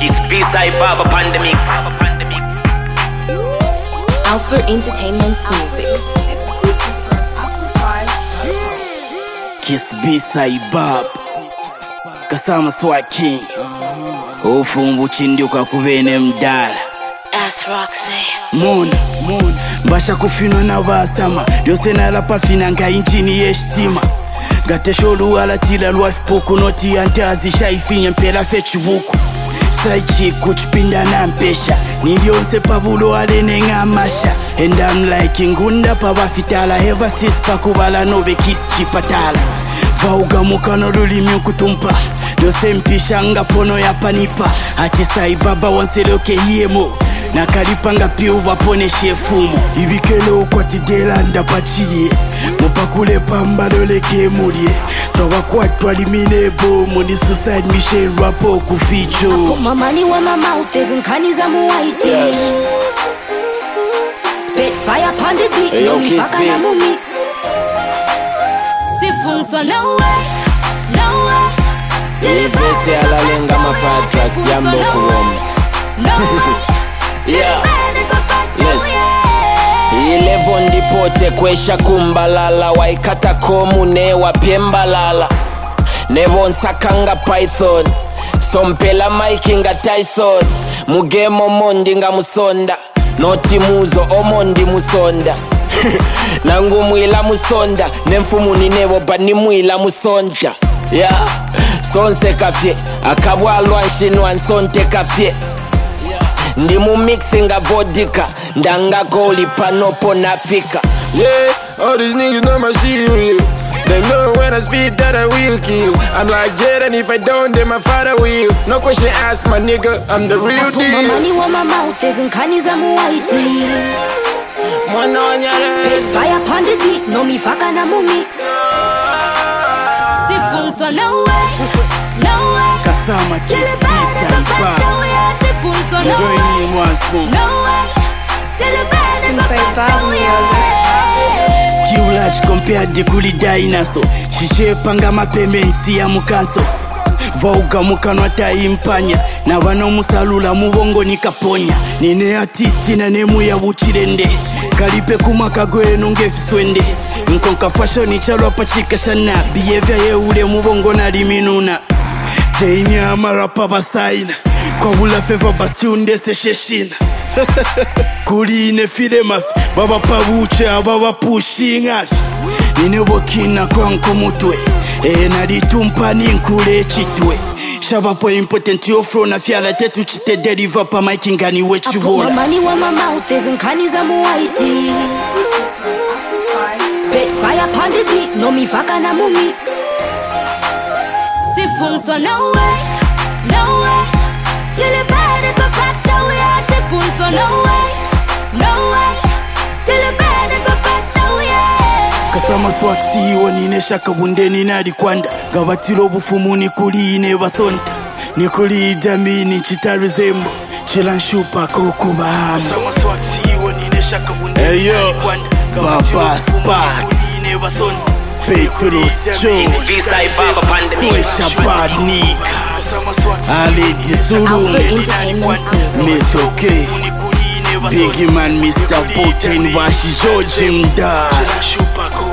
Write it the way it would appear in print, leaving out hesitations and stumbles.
Kiss B-side Baba Pandemic. Alpha Entertainment's music. Kiss B-side Baba Kasama Swat King Ufumbu chinduka kubene mdala As Roxy Mona Mbasha kufinwa na basama Yose nalapa finanga inchini yeshtima Gate sholu ala tila lwafi poku noti antazi shaifinye mpela fechi buku Saichi kuchipinda na mpesha Nilionse pavulo alene ngamasha And I'm like ngunda pa wafitala Ever since pakubala nobe kiss chipatala Vauga mukano lulimi ukutumpa Dose mpisha nga pono ya panipa Hati sai baba wanseloke hiemo Nakalipanga piu wapone shefumo Ibikelo kwa tidela ndapachili Mupakule pamba loleke mulie Tawa kwa tualimine bomo Ni suicide mission rapo kuficho I put my money where my mouth is and cannies I'm white. Yes. Spit fire upon the beat. Hey, no yo, me Kiss fuck B. and I'm mix. Sifun so no way. Vese ala lenga mafire tracks yambo kuwoma. Yeah. Yes. 11 ndipote kwesha kumbalala waikata komu ne wapiembalala nevonsakanga python sompela Mike nga Tyson mugemo mondi nga musonda noti muzo omondi musonda nangu mwila musonda nemfumuni nebo bani mwila musonda yeah. Sonse kafye akabwalwa nshinwa nsonte kafye Ndi mu mixinga vodka Ndanga goli panopo nafika. Yeah, all these niggas know my shit real. They know when I speak that I will kill. I'm like Jed, and if I don't, then my father will. No question asked, my nigga, I'm the real I put my deal. money where my mouth is and cannies I'm white. Spit fire upon the beat. No me fuck and I'm mix. Sifun so no way. Kasama Kiss B-side Baba Sifun so no Join way. in once more Inside Baba music. Skill large compared to kuli dinosaur Shishe panga mapemensi ya mukanso Vauga mukano atayimpanya Na wano musalula mubongo nikaponya Nine artisti na nemu ya uchirende Kalipe kumaka goe nungefiswende Nkonka fashion chalo pachika shana Behavior ye ule mubongo na liminuna Teini amarapa basaina Kwa wula feva basi undese sheshina Kuli ine file mafi Baba pavuche baba pushing afi Nine wakina kwa nkomutwe Naditumpa ninkule chitwe Shaba po important yofro na fiala tetu chite deriva pa Mike ngani I put my wechivola money where my mouth is and cannies I'm white. Spit fire upon the beat. No me fuck and I'm mix. Sifun so no way. Till the bed is a fact that we are. Sifun so no way. Till the bed is a fact that we are. Kasama Swat siwa nine shaka bundeni nadi kwanda Gabatilo bufumu nikuli ine basonta Nikuli idamini chitaru zembo Chilanshupa kukubahama Kasama Swat siwa nine shaka bundeni nadi kwanda Baba Sparks Petrus Joe B-side Baba Pandemic. Swesha Badnik Ali Disuru Alpha Entertainment's music. Metoke Biggie Man Mr. Putin Washi George Mda